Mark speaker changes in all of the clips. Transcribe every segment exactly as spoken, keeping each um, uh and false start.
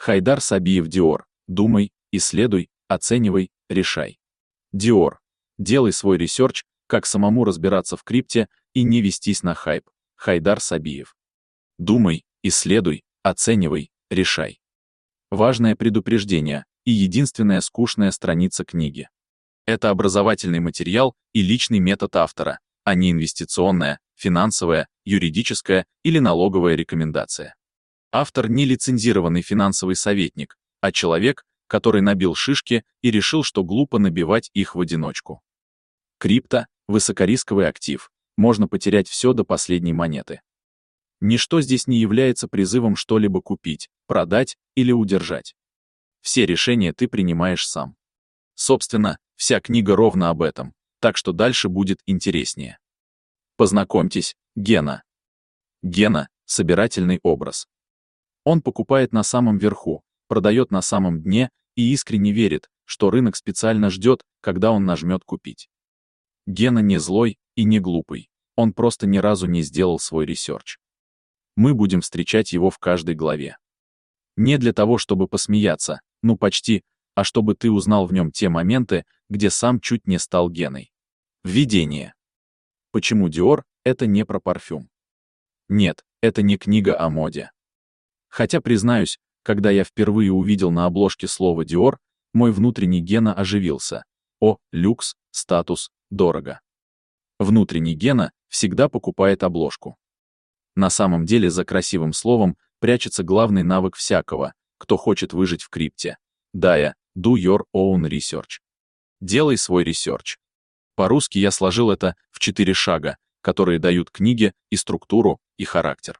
Speaker 1: Хайдар Сабиев Диор. Думай, исследуй, оценивай, решай. Диор. Делай свой ресерч, как самому разбираться в крипте и не вестись на хайп. Хайдар Сабиев. Думай, исследуй, оценивай, решай. Важное предупреждение и единственная скучная страница книги. Это образовательный материал и личный метод автора, а не инвестиционная, финансовая, юридическая или налоговая рекомендация. Автор не лицензированный финансовый советник, а человек, который набил шишки и решил, что глупо набивать их в одиночку. Крипто – высокорисковый актив, можно потерять все до последней монеты. Ничто здесь не является призывом что-либо купить, продать или удержать. Все решения ты принимаешь сам. Собственно, вся книга ровно об этом, так что дальше будет интереснее. Познакомьтесь, Гена. Гена – собирательный образ. Он покупает на самом верху, продает на самом дне и искренне верит, что рынок специально ждет, когда он нажмет «купить». Гена не злой и не глупый, он просто ни разу не сделал свой ресерч. Мы будем встречать его в каждой главе. Не для того, чтобы посмеяться, ну почти, а чтобы ты узнал в нем те моменты, где сам чуть не стал Геной. Введение. Почему Dior — это не про парфюм? Нет, это не книга о моде. Хотя, признаюсь, когда я впервые увидел на обложке слово Dior, мой внутренний Гена оживился. О, люкс, статус, дорого. Внутренний Гена всегда покупает обложку. На самом деле за красивым словом прячется главный навык всякого, кто хочет выжить в крипте. Дая, do your own research. Делай свой ресерч. По-русски я сложил это в четыре шага, которые дают книге и структуру, и характер.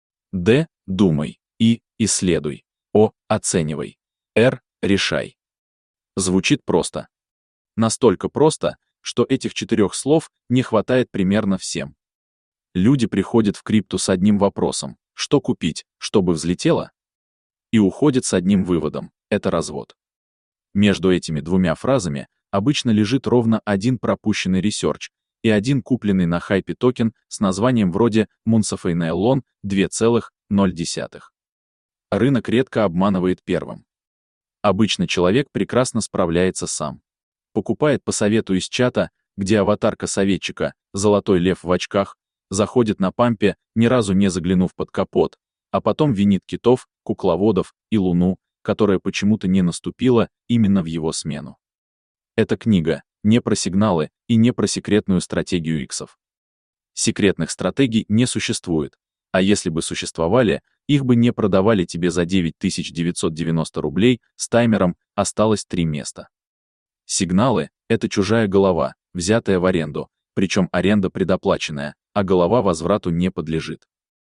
Speaker 1: Д. Думай. И. Исследуй. О. Оценивай. Р. Решай. Звучит просто. Настолько просто, что этих четырех слов не хватает примерно всем. Люди приходят в крипту с одним вопросом: что купить, чтобы взлетело? И уходят с одним выводом: это развод. Между этими двумя фразами обычно лежит ровно один пропущенный ресерч и один купленный на хайпе токен с названием вроде Moonsafenelon два целых ноль десятых. Рынок редко обманывает первым. Обычно человек прекрасно справляется сам. Покупает по совету из чата, где аватарка советчика, золотой лев в очках, заходит на пампе, ни разу не заглянув под капот, а потом винит китов, кукловодов и луну, которая почему-то не наступила именно в его смену. Эта книга не про сигналы и не про секретную стратегию иксов. Секретных стратегий не существует, а если бы существовали, их бы не продавали тебе за девять тысяч девятьсот девяносто рублей с таймером «осталось три места». Сигналы — это чужая голова, взятая в аренду, причем аренда предоплаченная, а голова возврату не подлежит.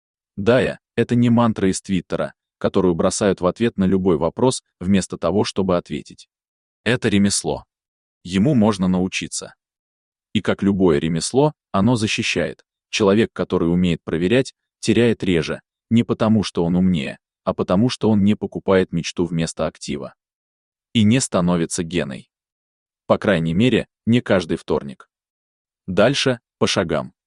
Speaker 1: Дая — это не мантра из Твиттера, которую бросают в ответ на любой вопрос вместо того, чтобы ответить. Это ремесло. Ему можно научиться. И как любое ремесло, оно защищает. Человек, который умеет проверять, теряет реже, не потому, что он умнее, а потому, что он не покупает мечту вместо актива. И не становится Геной. По крайней мере, не каждый вторник. Дальше, по шагам.